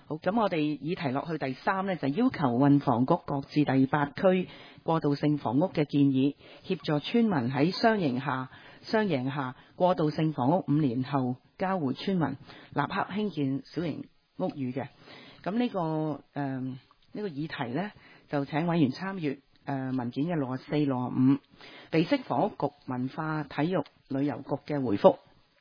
好，咁我哋議題落去第3呢，就要求運房局擱置第8區過渡性房屋嘅建議，協助村民喺雙贏下過渡性房屋5年後交回村民，立刻興建小型屋宇嘅。咁呢個議題呢，就請委員參閱文件嘅64、65，備悉房屋局文化體育旅遊局嘅回覆。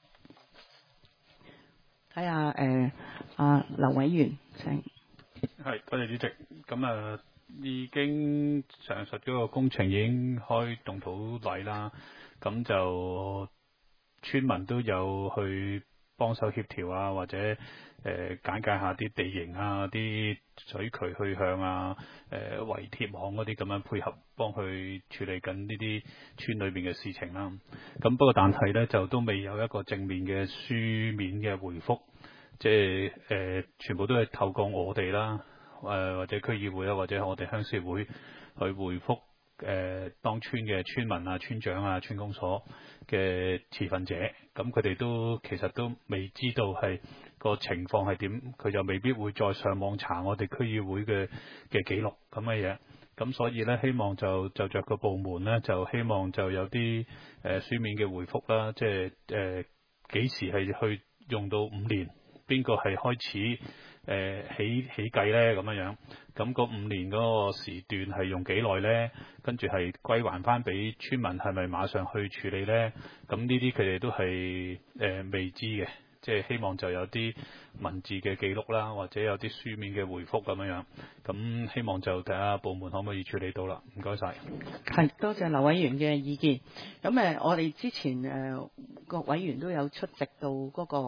睇下劉委員，請。 係，多謝主席。咁已經上述嗰個工程已經開動土禮啦，咁就村民都有去幫手協調啊，或者簡介下啲地形啊、啲水渠去向啊、圍鐵網嗰啲咁樣配合，幫佢處理緊呢啲村裏邊嘅事情啦。咁不過但係呢，就都未有一個正面嘅書面嘅回覆，即係全部都係透過我哋啦，或者區議會啦，或者我哋鄉事會去回覆當村嘅村民啊、村長啊、村公所嘅持份者，咁佢哋都其實都未知道係個情況係點，佢就未必會再上網查我哋區議會嘅記錄咁嘅嘢。咁所以呢，希望就着個部門呢，就希望就有啲書面嘅回覆啦，即係幾時係去用到5年，邊個係開始起計呢？咁樣，咁嗰5年嗰個時段係用幾耐呢？跟住係歸還翻俾村民，係咪馬上去處理呢？咁呢啲佢哋都係未知嘅，即係希望就有啲文字嘅記錄啦，或者有啲書面嘅回覆咁樣。咁希望就睇下部門可唔可以處理到啦。唔該晒。 係，多謝劉委員嘅意見。咁我哋之前各委員都有出席到嗰個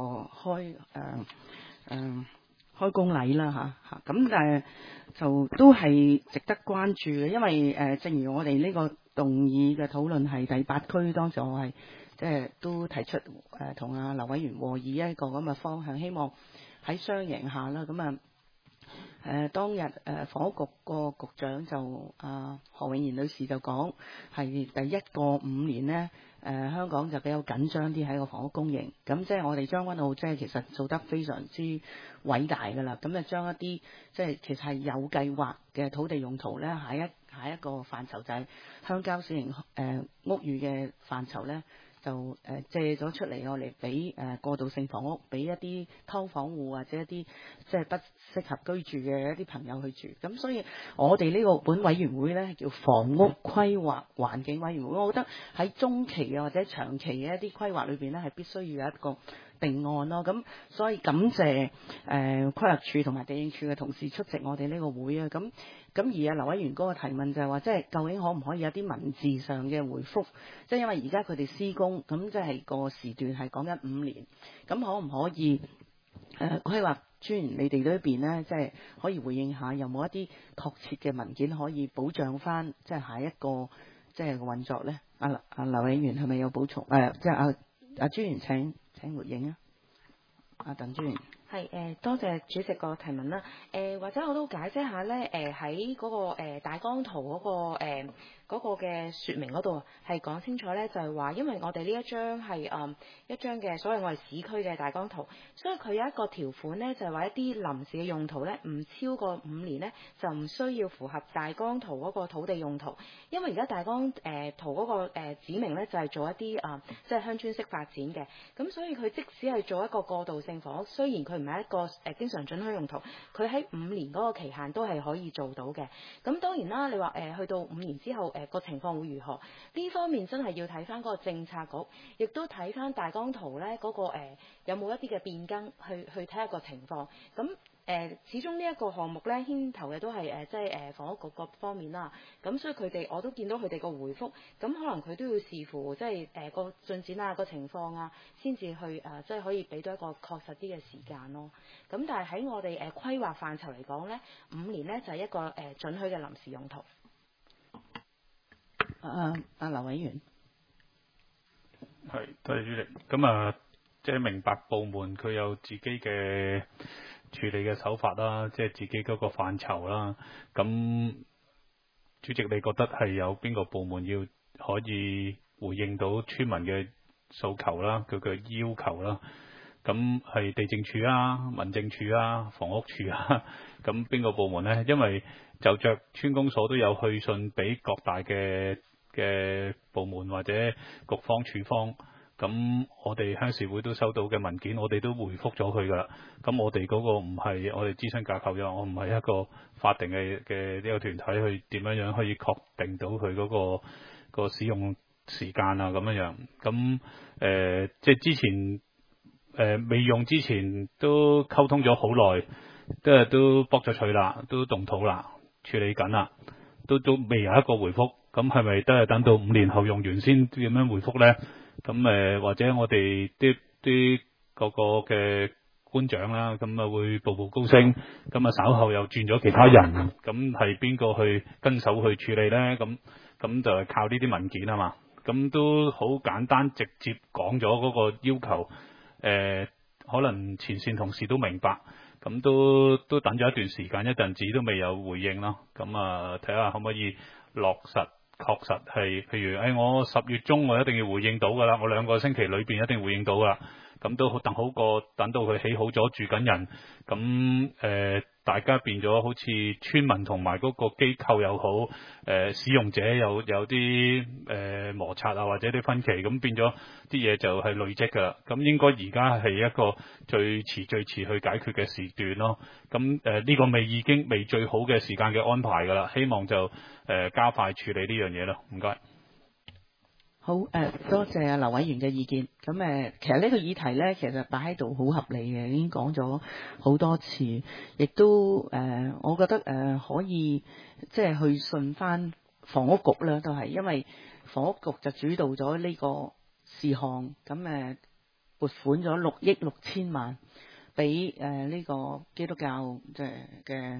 開工禮啦嚇，咁但係就都係值得關注嘅，因為正如我哋呢個動議嘅討論係第8區，當時我係即係都提出同阿劉委員和議一個咁嘅方向，希望喺雙贏下啦。咁當日房屋局個局長就何永賢女士就講係第1個5年呢，香港就比較緊張啲喺個房屋供應，咁即係我哋將軍澳即係其實做得非常之偉大㗎啦，咁就將一啲即係其實係有計劃嘅土地用途呢，下一個範疇就係鄉郊小型屋宇嘅範疇呢，就借咗出嚟，我嚟俾過渡性房屋，俾一啲劏房戶或者一啲即係不適合居住嘅一啲朋友去住。咁所以我哋呢個本委員會呢，叫房屋規劃環境委員會，我覺得喺中期嘅或者長期嘅一啲規劃裏邊呢，係必須要有一個定案咯。咁所以感謝規劃署同埋地政署嘅同事出席我哋呢個會啊。咁而劉委員嗰個提問就係話，即係究竟可唔可以有啲文字上嘅回覆？即係因為而家佢哋施工，咁即係個時段係講緊5年，咁可唔可以規劃專員你哋呢邊呢，即係可以回應下，有冇一啲確切嘅文件可以保障翻，即係下一個即係運作呢？劉委員係咪有補充？即係阿專員請回應啊！阿鄧專員。 係多謝主席個提問啦。或者我都解釋下咧，喺嗰個大綱圖嗰個嘅説明嗰度係講清楚咧，就係話，因為我哋呢一張係一張嘅所謂我哋市區嘅大綱圖，所以佢有一個條款咧，就係話一啲臨時嘅用途咧，唔超過5年咧，就唔需要符合大綱圖嗰個土地用途，因為而家大綱圖嗰個指明咧就係做一啲即係鄉村式發展嘅，咁所以佢即使係做一個過渡性房屋，雖然佢唔係一個經常准許用途，佢喺5年嗰個期限都係可以做到嘅。咁當然啦，你話去到5年之後個情況會如何？呢方面真係要睇翻嗰個政策局，亦都睇翻大綱圖咧嗰個有冇一啲嘅變更，去睇下個情況。咁始終呢一個項目咧牽頭嘅都係即係房屋局各方面啦。咁所以我都見到佢哋個回覆，咁可能佢都要視乎即係個進展啊、個情況啊，先至去即係可以俾到一個確實啲嘅時間咯。咁但係喺我哋規劃範疇嚟講咧，5年咧就係一個准許嘅臨時用途。 劉委員。 係，多謝主席。咁即係明白部門佢有自己嘅處理嘅手法啦，即係自己嗰個範疇啦。咁主席，你覺得係有邊個部門要可以回應到村民嘅訴求啦，佢嘅要求啦？ 咁係地政署啊、民政署啊、房屋署啊，咁邊個部門呢？因為就着村公所都有去信俾各大嘅部門或者局方處方，咁我哋鄉事會都收到嘅文件，我哋都回覆咗佢噶啦。咁我哋嗰個唔係我哋諮詢架構，我唔係一個法定嘅呢個團體去點樣可以確定到佢嗰個使用時間啊咁樣。咁即係之前未用之前都溝通咗好耐，都駁咗取啦，都動土啦，處理緊啦，都未有一個回覆。咁係咪都係等到5年後用完先點樣回覆呢？咁或者我哋啲個嘅官長啦，咁啊會步步高升，咁啊稍後又轉咗其他人，咁係邊個去跟手去處理呢？咁就係靠呢啲文件啊嘛。咁都好簡單直接講咗嗰個要求。可能前線同事都明白，咁都等咗一段時間，一陣子都未有回應咯。咁啊，睇下可唔可以落實，確實係，譬如我10月中我一定要回應到㗎啦，我2個星期裏邊一定回應到㗎啦。咁都等好過等到佢起好咗住緊人，咁大家變咗好似村民同埋嗰個機構又好，使用者有啲摩擦啊，或者啲分歧，咁變咗啲嘢就係累積㗎啦。咁應該而家係一個最遲去解決嘅時段咯。咁呢個已經未最好嘅時間嘅安排㗎啦，希望就加快處理呢樣嘢咯。唔該。 好，多謝啊劉委員嘅意見。咁其實呢個議題呢，其實擺喺度好合理嘅，已經講咗好多次，亦都我覺得可以即係去信翻房屋局啦，都係因為房屋局就主導咗呢個事項，咁撥款咗6億6千萬俾呢個基督教嘅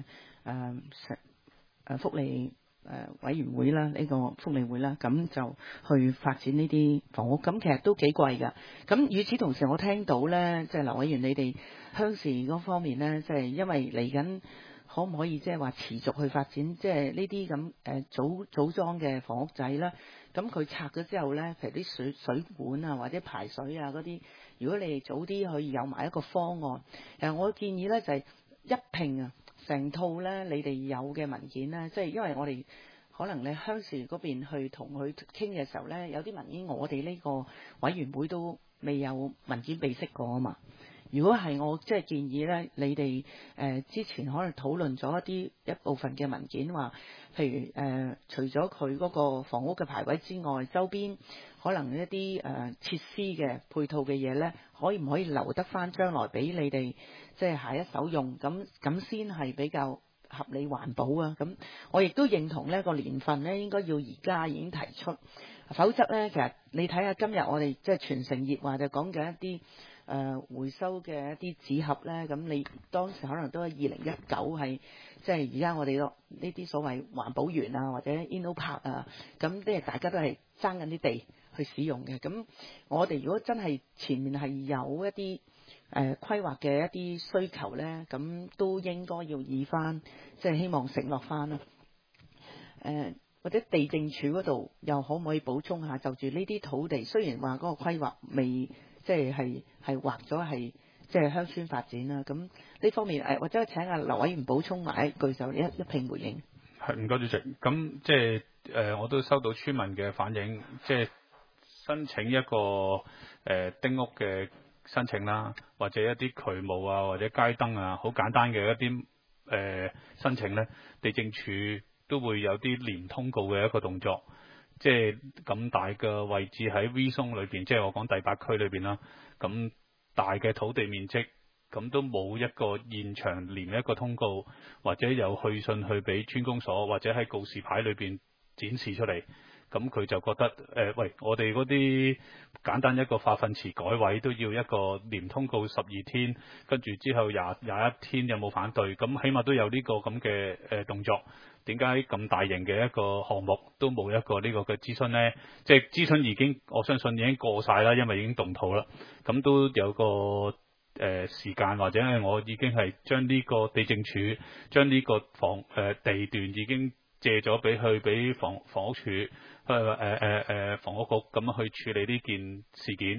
福利委員會啦，呢個福利會啦，咁就去發展呢啲房屋，咁其實都幾貴㗎。咁與此同時，我聽到呢，即係劉委員你哋鄉事嗰方面呢，即係因為嚟緊可唔可以即係話持續去發展，即係呢啲咁組裝嘅房屋仔啦。咁佢拆咗之後呢，譬如啲水管啊或者排水啊嗰啲，如果你哋早啲可以有埋一個方案，我建議呢就係一併啊。成套咧，你哋有嘅文件咧，即係因為我哋可能咧鄉事嗰邊去同佢傾嘅時候咧，有啲文件我哋呢個委員會都未有文件備悉過啊嘛。如果係我即係建議咧，你哋之前可能討論咗一部分嘅文件話，譬如除咗佢嗰個房屋嘅排位之外，周邊可能一啲設施嘅配套嘅嘢咧，可唔可以留得翻將來俾你哋即係下一手用？咁先係比較合理環保啊！咁我亦都認同呢個年份咧，應該要而家已經提出，否則咧其實你睇下今日我哋即係全城熱話就講緊一啲回收嘅一啲紙盒咧，咁你當時可能都係2019係即係而家我哋呢啲所謂環保園啊或者 InnoPark 啊，咁即係大家都係爭緊啲地去使用嘅。咁我哋如果真係前面係有一啲規劃嘅一啲需求咧，咁都應該要以翻即係希望承諾翻啦。或者地政署嗰度又可唔可以補充下？就住呢啲土地，雖然話嗰個規劃未即係劃咗係即係鄉村發展啦，咁呢方面或者請阿劉委員補充埋一句就一併回應。 係，唔該主席。咁即係我都收到村民嘅反映，即係申請一個丁屋嘅申請啦，或者一啲渠務啊，或者街燈啊，好簡單嘅一啲申請咧，地政署都會有啲連通告嘅一個動作。即係咁大嘅位置喺 V 松裏邊，即係我講第8區裏邊啦。咁大嘅土地面積，咁都冇一個現場連一個通告，或者有去信去俾村公所，或者喺告示牌裏邊展示出嚟。咁佢就覺得喂，我哋嗰啲簡單一個化糞池改位都要一個連通告12天，跟住之後21天有冇反對？咁起碼都有呢個咁嘅動作。點解咁大型嘅一個項目都冇一個呢個嘅諮詢呢？即係諮詢已經，我相信已經過晒啦，因為已經動土啦。咁都有個時間，或者係我已經係將呢個地政署將呢個地段已經借咗俾房屋署房屋局咁樣去處理呢件事件。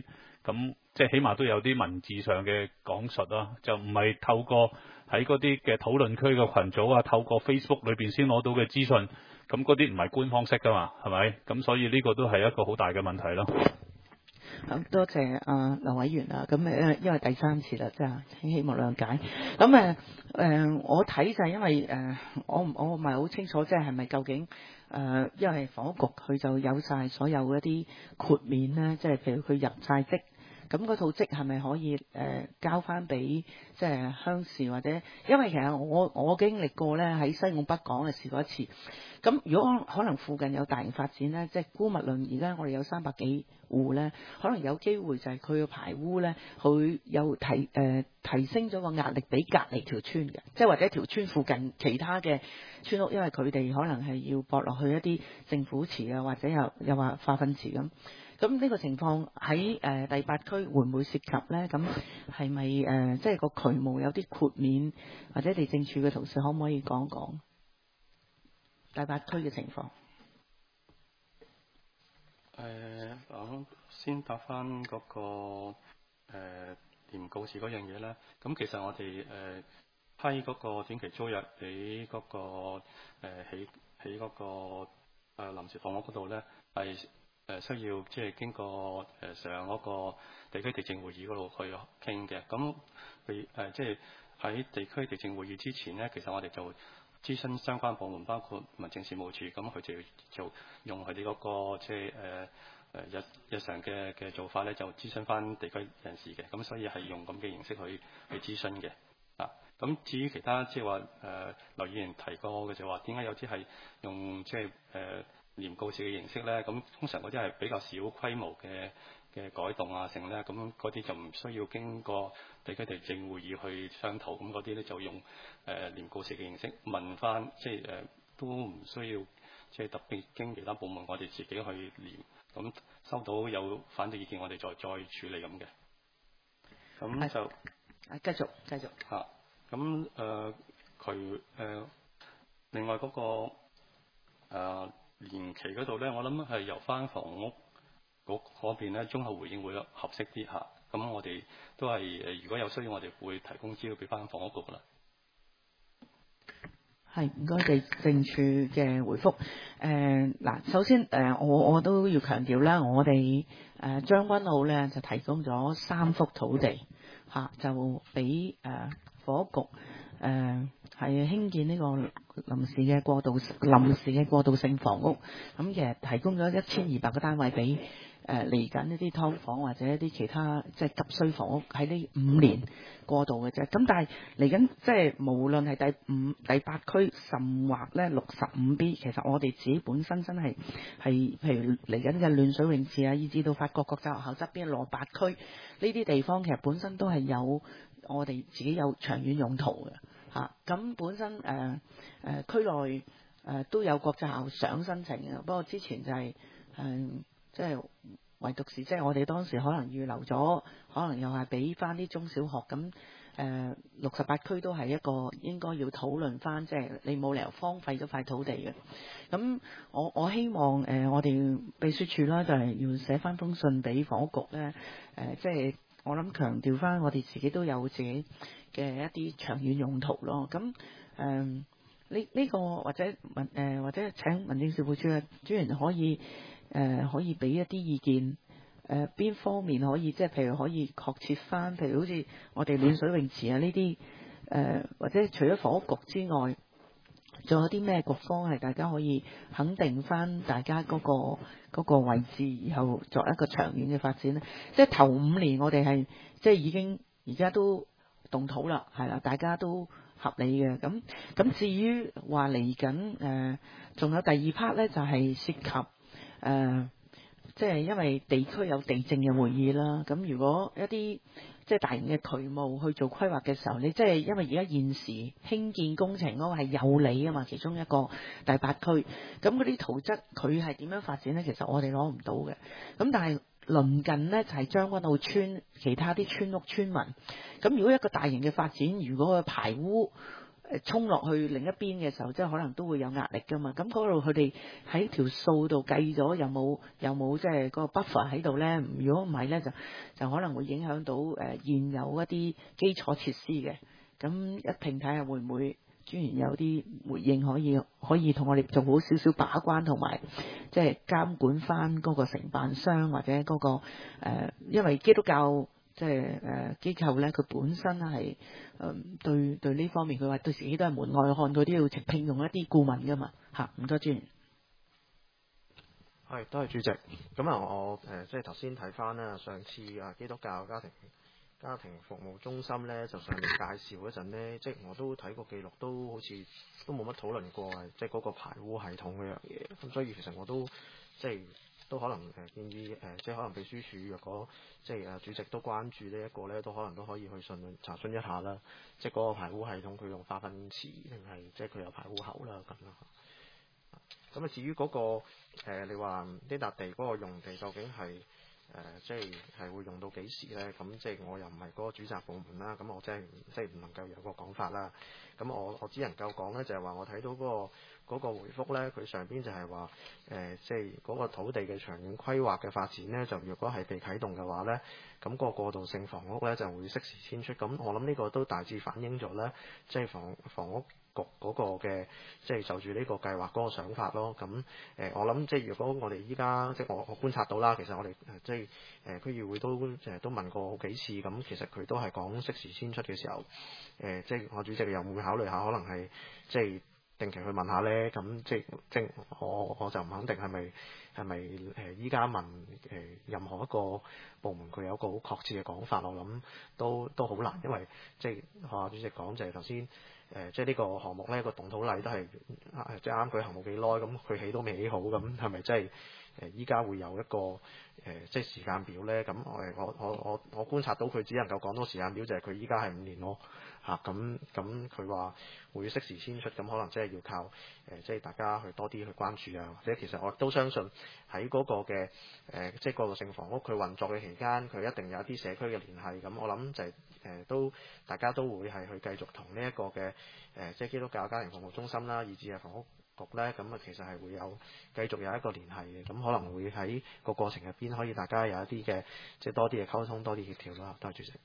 咁即係起碼都有啲文字上嘅講述啦，就唔係透過喺嗰啲嘅討論區嘅群組啊，透過 Facebook 裏邊先攞到嘅資訊，咁嗰啲唔係官方式噶嘛，係咪？咁所以呢個都係一個好大嘅問題咯。 好多謝劉委員啊，咁因為第3次啦，即係希望諒解。咁我睇就係因為我唔係好清楚，即係咪究竟因為房屋局佢就有晒所有一啲豁免咧，即係譬如佢入晒職。咁嗰套職係咪可以交翻俾即係鄉事或者？因為其實我經歷過咧，喺西貢北港嘅試過一次。咁如果可能附近有大型發展咧，即係姑勿論而家我哋有300幾戶咧，可能有機會就係佢嘅排污咧，佢有提升咗個壓力俾隔離條村嘅，即係或者條村附近其他嘅村屋，因為佢哋可能係要駁落去一啲政府池啊，或者又話化糞池咁。咁呢個情況喺第8區會唔會涉及咧？咁係咪即係個渠務有啲豁免，或者地政處嘅同事可唔可以講講第8區嘅情況？ 我先答翻嗰個廉告示嗰樣嘢啦。咁其實我哋批嗰個短期租約俾嗰個起嗰個臨時房屋嗰度咧，係需要即係經過上嗰個地區地政會議嗰度去傾嘅。咁佢即係喺地區地政會議之前咧，其實我哋就諮詢相關部門，包括民政事務處，咁佢就要做用佢哋嗰個即係日常嘅做法咧，就諮詢翻地區人士嘅。咁所以係用咁嘅形式去諮詢嘅。咁至於其他即係話劉議員提過嘅就話，點解有啲係用即係廉告示嘅形式咧？咁通常嗰啲係比較小規模嘅改動啊，成咧，咁嗰啲就唔需要經過地區地政會議去商討，咁嗰啲咧就用廉告示嘅形式問翻，即係都唔需要即係特別經其他部門，我哋自己去廉，咁收到有反對意見，我哋再處理咁嘅。咁就繼續嚇。咁另外嗰個年期嗰度咧，我諗係由翻房屋局嗰邊咧綜合回應會合適啲嚇。咁我哋都係如果有需要，我哋會提供資料俾翻房屋局啦。 係，唔該地政處嘅回覆。嗱，首先我都要強調啦，我哋將軍澳咧就提供咗3幅土地嚇，就俾房屋局係興建呢個臨時嘅過渡性房屋。咁其實提供咗1200個單位俾嚟緊一啲劏房或者一啲其他即係急需房屋喺呢5年過渡嘅啫。咁但係嚟緊即係無論係第8區甚或咧65B，其實我哋自己本身真係譬如嚟緊嘅暖水泳池啊，以至到法國國際學校側邊蘿蔔區呢啲地方，其實本身都係有我哋自己有長遠用途嘅嚇。咁本身區內都有國際學校想申請嘅，不過之前就係即係唯獨是即係我哋當時可能預留咗，可能又係俾翻啲中小學咁。68區都係一個應該要討論翻，即係你冇理由荒廢咗塊土地嘅。咁我希望我哋秘書處啦，就係要寫翻封信俾房屋局咧，即係我諗強調翻我哋自己都有自己嘅一啲長遠用途咯。咁呢個或者請民政事務處嘅專員可以俾一啲意見。邊方面可以即係譬如可以確切翻，譬如好似我哋暖水泳池啊呢啲或者除咗房屋局之外，仲有啲咩局方係大家可以肯定翻大家嗰個位置，然後作一個長遠嘅發展咧？即係頭5年我哋係即係已經而家都動土啦，係啦，大家都合理嘅。咁至於話嚟緊仲有第2 part 咧，就係涉及即係因為地區有地政嘅會議啦，咁如果一啲即係大型嘅渠務去做規劃嘅時候，你即係因為而家現時興建工程嗰個係有理啊嘛，其中一個第8區，咁嗰啲圖則佢係點樣發展呢？其實我哋攞唔到嘅。咁但係鄰近呢，就係將軍澳村其他啲村屋村民，咁如果一個大型嘅發展，如果佢排污衝落去另一邊嘅時候，即係可能都會有壓力噶嘛。咁嗰度佢哋喺條數度計咗有冇即係嗰個 buffer 喺度咧？如果唔係咧，就可能會影響到現有一啲基礎設施嘅。咁一併睇下會唔會專員有啲回應，可以同我哋做好少少把關，同埋即係監管翻嗰個承辦商或者嗰個因為基督教即係機構咧，佢本身係對呢方面，佢話對自己都係門外漢，佢都要聘用一啲顧問噶嘛嚇。唔該，專員。 係，多謝主席。咁啊，我即係頭先睇翻啦，上次基督教家庭服務中心咧，就上面介紹嗰陣咧，即係我都睇過記錄，都好似都冇乜討論過即係嗰個排污系統嗰樣嘢。咁所以其實我都即係都可能建議即係可能秘書處若果即係主席都關注呢一個咧，都可能都可以去查詢一下啦。即係嗰個排污系統佢用化糞池定係即係佢有排污口啦咁啦。咁啊，至於嗰個你話呢笪地嗰個用地究竟係即係會用到幾時咧？咁即係我又唔係嗰個主責部門啦，咁我即係唔能夠有個講法啦。咁我只能夠講咧，就係話我睇到嗰個回覆咧，佢上邊就係話即係嗰個土地嘅長遠規劃嘅發展咧，就如果係被啟動嘅話咧，咁個過渡性房屋咧就會適時遷出。咁我諗呢個都大致反映咗咧，即係房屋局嗰個嘅即係就住呢個計劃嗰個想法咯。咁我諗即係如果我哋依家即係我觀察到啦，其實我哋即係區議會都問過好幾次，咁其實佢都係講適時遷出嘅時候，即係我主席又會考慮下，可能係即係定期去問下咧。咁即係我就唔肯定係咪依家問任何一個部門佢有一個好確切嘅講法，我諗都好難，因為即係學主席講就係頭先。即係呢個項目呢個動土禮都係即係啱舉行冇幾耐，咁佢起都未起好，咁係咪真係依家會有一個即係時間表呢？咁我觀察到佢只能夠講到時間表，就係佢依家係5年咯嚇。咁佢話會適時遷出，咁可能真係要靠即係大家去多啲去關注啊。或者其實我都相信喺嗰個嘅即係過渡性房屋佢運作嘅期間，佢一定有一啲社區嘅聯繫。咁我諗就係都大家都會係去繼續同呢一個嘅即係基督教家庭服務中心啦，以至係房屋局咧，咁啊其實係會繼續有一個聯繫嘅。咁可能會喺個過程入邊可以大家有一啲嘅即係多啲嘅溝通，多啲協調啦。多謝主席。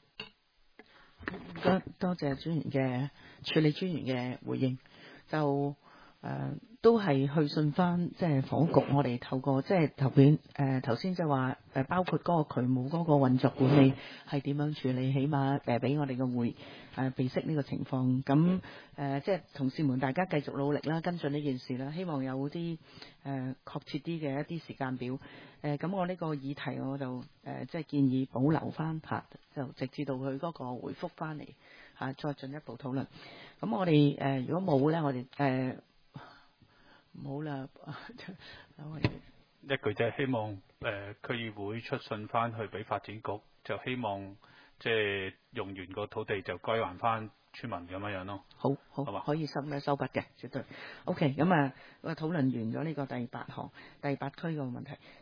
多謝專員嘅處理專員嘅回應，就都係去信翻即係房屋局，我哋透過即係頭先就話包括嗰個渠務嗰個運作管理係點樣處理，起碼俾我哋嘅會備悉呢個情況。咁即係同事們大家繼續努力啦，跟進呢件事啦，希望有啲確切啲嘅一啲時間表。咁我呢個議題我就即係建議保留翻嚇，就直至到佢嗰個回覆翻嚟嚇，再進一步討論。咁我哋如果冇咧，我哋冇啦， 一句啫，希望區議會出信翻去俾發展局，就希望即係用完個土地就歸還翻村民咁樣咯。好嘛， 可以收筆嘅，絕對 OK。咁討論完咗呢個第8區個問題。